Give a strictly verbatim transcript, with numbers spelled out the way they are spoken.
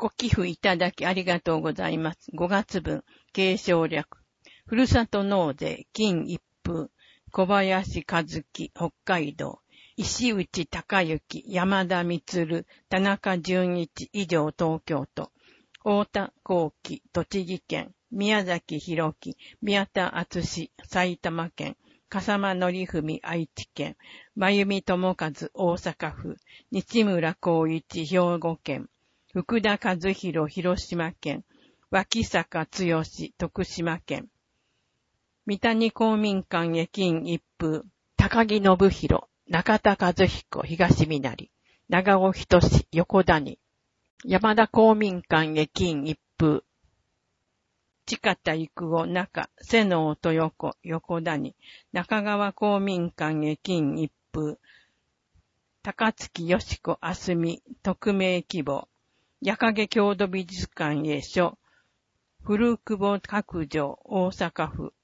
ご寄付いただきありがとうございます。ごがつぶん、継承略。ふるさと納税、金一封。小林和樹、北海道。石内隆之、山田充、田中淳一、以上東京都。太田幸喜、栃木県。宮崎弘樹、宮田敦、埼玉県。笠間則文、愛知県。真由美智和、大阪府。日村光一、兵庫県。福田和弘、広島県。脇坂剛、徳島県。三谷公民館へ金一封。高木信弘、中田和彦、東みなり。長尾仁志、横谷。山田公民館へ金一封。近田育夫、中、瀬能豊子、横谷。中川公民館へ金一封。高槻よし子、あすみ、匿名希望。矢影郷土美術館へ書。古久保角城、大阪府。